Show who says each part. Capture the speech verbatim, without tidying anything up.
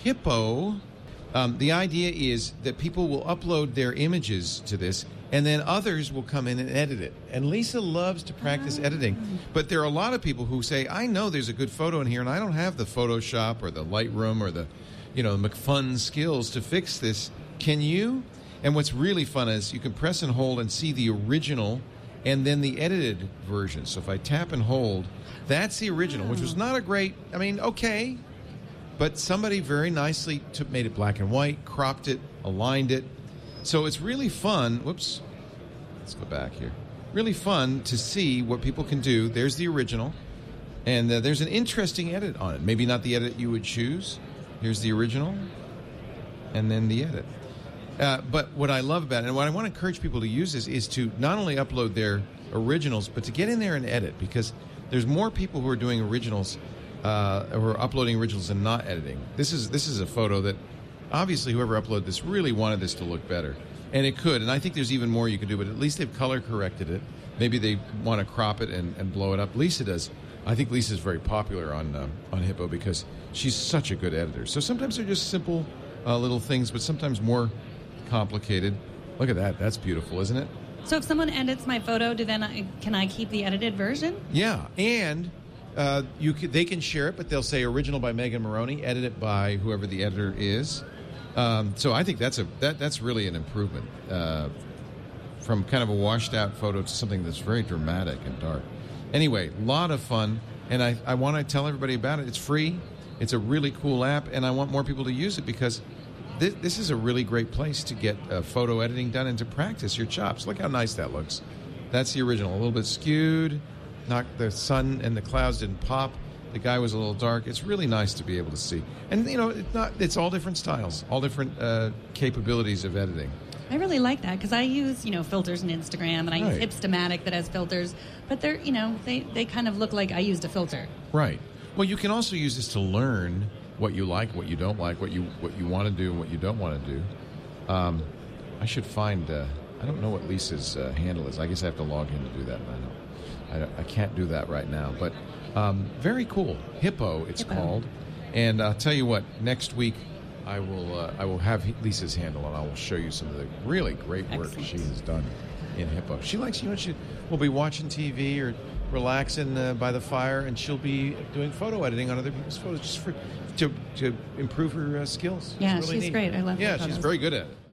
Speaker 1: Hippo, um, the idea is that people will upload their images to this, and then others will come in and edit it. And Lisa loves to practice
Speaker 2: Oh.
Speaker 1: editing. But there are a lot of people who say, I know there's a good photo in here, and I don't have the Photoshop or the Lightroom or the, you know, McFun skills to fix this. Can you? And what's really fun is you can press and hold and see the original and then the edited version. So if I tap and hold, that's the original, which was not a great, I mean, okay. But somebody very nicely took, made it black and white, cropped it, aligned it. So it's really fun. Whoops. Let's go back here. Really fun to see what people can do. There's the original. And uh, there's an interesting edit on it. Maybe not the edit you would choose. Here's the original. And then the edit. Uh, but what I love about it, and what I want to encourage people to use this, is to not only upload their originals, but to get in there and edit. Because there's more people who are doing originals, uh, who are uploading originals and not editing. This is this is a photo that obviously whoever uploaded this really wanted this to look better. And it could. And I think there's even more you can do, but at least they've color corrected it. Maybe they want to crop it and, and blow it up. Lisa does. I think Lisa's very popular on uh, on Hippo because she's such a good editor. So sometimes they're just simple uh, little things, but sometimes more complicated. Look at that. That's beautiful, isn't it?
Speaker 2: So if someone edits my photo, do then I, can I keep the edited version?
Speaker 1: Yeah. And uh, you can, they can share it, but they'll say original by Megan Maroney, edited by whoever the editor is. Um, so I think that's a that that's really an improvement uh, from kind of a washed out photo to something that's very dramatic and dark. Anyway, a lot of fun, and I, I want to tell everybody about it. It's free. It's a really cool app, and I want more people to use it because this, this is a really great place to get uh, photo editing done and to practice your chops. Look how nice that looks. That's the original. A little bit skewed. Not the sun and the clouds didn't pop. The guy was a little dark. It's really nice to be able to see. And, you know, it's, not, it's all different styles, all different uh, capabilities of editing.
Speaker 2: I really like that because I use, you know, filters in Instagram, and I
Speaker 1: Right.
Speaker 2: use Hipstamatic that has filters, but they're, you know, they, they kind of look like I used a filter.
Speaker 1: Right. Well, you can also use this to learn what you like, what you don't like, what you what you want to do, and what you don't want to do. Um, I should find. Uh, I don't know what Lisa's uh, handle is. I guess I have to log in to do that. And I don't. I, don't, I can't do that right now. But um, very cool. Hippo, it's
Speaker 2: Hippo.
Speaker 1: called. And I'll tell you what. Next week, I will. Uh, I will have Lisa's handle, and I will show you some of the really great work
Speaker 2: Excellent.
Speaker 1: she has done in Hippo. She likes. You know, she will be watching T V or relaxing uh, by the fire, and she'll be doing photo editing on other people's photos just for to to improve her uh, skills.
Speaker 2: Yeah,
Speaker 1: It's really
Speaker 2: she's
Speaker 1: neat.
Speaker 2: great. I love her
Speaker 1: Yeah, she's
Speaker 2: photos.
Speaker 1: very good at it.